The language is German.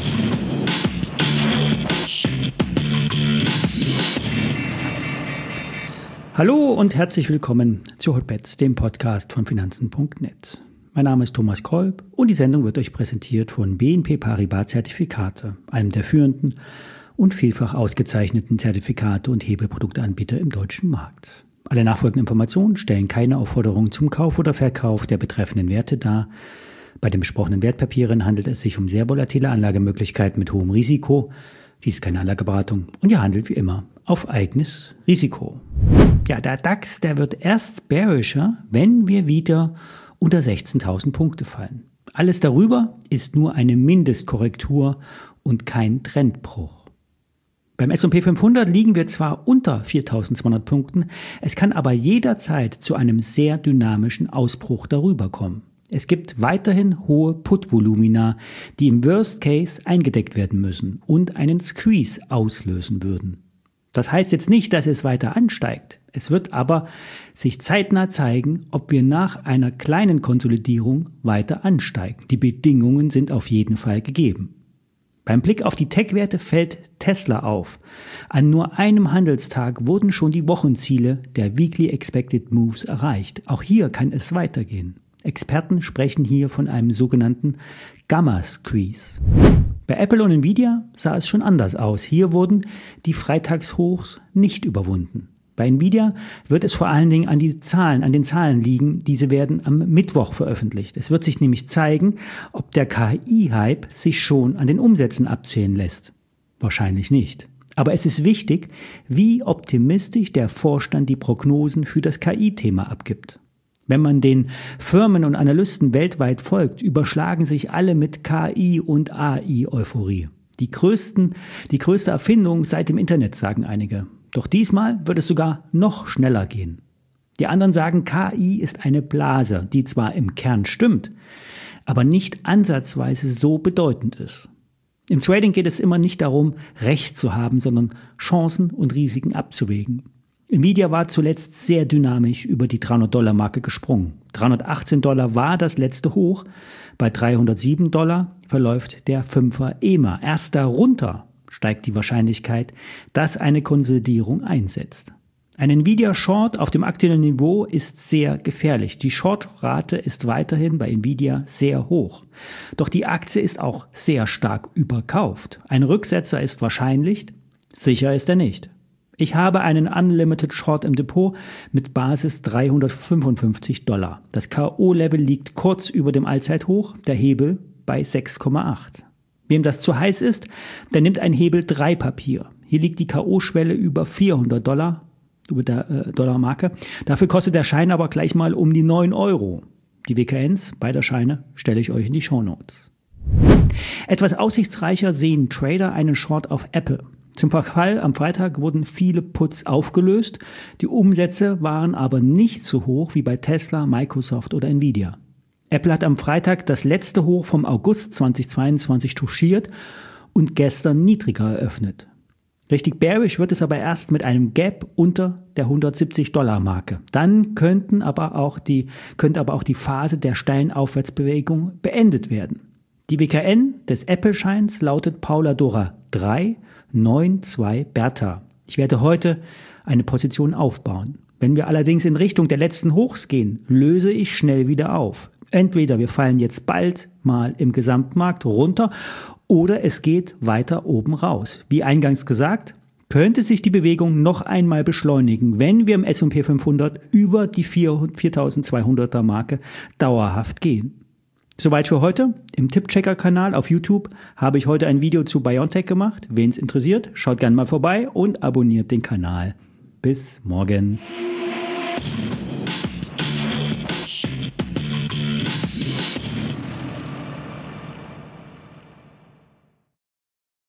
Hallo und herzlich willkommen zu Hotbets, dem Podcast von Finanzen.net. Mein Name ist Thomas Kolb und die Sendung wird euch präsentiert von BNP Paribas Zertifikate, einem der führenden und vielfach ausgezeichneten Zertifikate- und Hebelprodukteanbieter im deutschen Markt. Alle nachfolgenden Informationen stellen keine Aufforderung zum Kauf oder Verkauf der betreffenden Werte dar. Bei den besprochenen Wertpapieren handelt es sich um sehr volatile Anlagemöglichkeiten mit hohem Risiko. Dies ist keine Anlageberatung und ihr handelt wie immer auf eigenes Risiko. Ja, der DAX, der wird erst bearischer, wenn wir wieder unter 16.000 Punkte fallen. Alles darüber ist nur eine Mindestkorrektur und kein Trendbruch. Beim S&P 500 liegen wir zwar unter 4.200 Punkten, es kann aber jederzeit zu einem sehr dynamischen Ausbruch darüber kommen. Es gibt weiterhin hohe Put-Volumina, die im Worst Case eingedeckt werden müssen und einen Squeeze auslösen würden. Das heißt jetzt nicht, dass es weiter ansteigt. Es wird aber sich zeitnah zeigen, ob wir nach einer kleinen Konsolidierung weiter ansteigen. Die Bedingungen sind auf jeden Fall gegeben. Beim Blick auf die Tech-Werte fällt Tesla auf. An nur einem Handelstag wurden schon die Wochenziele der Weekly Expected Moves erreicht. Auch hier kann es weitergehen. Experten sprechen hier von einem sogenannten Gamma-Squeeze. Bei Apple und Nvidia sah es schon anders aus. Hier wurden die Freitagshochs nicht überwunden. Bei Nvidia wird es vor allen Dingen an den Zahlen liegen. Diese werden am Mittwoch veröffentlicht. Es wird sich nämlich zeigen, ob der KI-Hype sich schon an den Umsätzen abzählen lässt. Wahrscheinlich nicht. Aber es ist wichtig, wie optimistisch der Vorstand die Prognosen für das KI-Thema abgibt. Wenn man den Firmen und Analysten weltweit folgt, überschlagen sich alle mit KI und AI-Euphorie. Die größte Erfindung seit dem Internet, sagen einige. Doch diesmal wird es sogar noch schneller gehen. Die anderen sagen, KI ist eine Blase, die zwar im Kern stimmt, aber nicht ansatzweise so bedeutend ist. Im Trading geht es immer nicht darum, Recht zu haben, sondern Chancen und Risiken abzuwägen. Nvidia war zuletzt sehr dynamisch über die $300-Marke gesprungen. $318 war das letzte Hoch. Bei $307 verläuft der 5er EMA. Erst darunter steigt die Wahrscheinlichkeit, dass eine Konsolidierung einsetzt. Ein Nvidia-Short auf dem aktuellen Niveau ist sehr gefährlich. Die Short-Rate ist weiterhin bei Nvidia sehr hoch. Doch die Aktie ist auch sehr stark überkauft. Ein Rücksetzer ist wahrscheinlich, sicher ist er nicht. Ich habe einen Unlimited Short im Depot mit Basis $355. Das K.O.-Level liegt kurz über dem Allzeithoch, der Hebel bei 6,8. Wem das zu heiß ist, der nimmt ein Hebel 3 Papier. Hier liegt die K.O.-Schwelle über $400, über der Dollarmarke. Dafür kostet der Schein aber gleich mal um die 9 Euro. Die WKNs beider Scheine stelle ich euch in die Shownotes. Etwas aussichtsreicher sehen Trader einen Short auf Apple. Zum Verfall am Freitag wurden viele Puts aufgelöst, die Umsätze waren aber nicht so hoch wie bei Tesla, Microsoft oder Nvidia. Apple hat am Freitag das letzte Hoch vom August 2022 touchiert und gestern niedriger eröffnet. Richtig bearish wird es aber erst mit einem Gap unter der $170-Marke. Dann könnte aber auch die Phase der steilen Aufwärtsbewegung beendet werden. Die WKN des Apple-Scheins lautet Paula Dora 392 Bertha. Ich werde heute eine Position aufbauen. Wenn wir allerdings in Richtung der letzten Hochs gehen, löse ich schnell wieder auf. Entweder wir fallen jetzt bald mal im Gesamtmarkt runter oder es geht weiter oben raus. Wie eingangs gesagt, könnte sich die Bewegung noch einmal beschleunigen, wenn wir im S&P 500 über die 4.200er Marke dauerhaft gehen. Soweit für heute. Im Tippchecker-Kanal auf YouTube habe ich heute ein Video zu BioNTech gemacht. Wen es interessiert, schaut gerne mal vorbei und abonniert den Kanal. Bis morgen.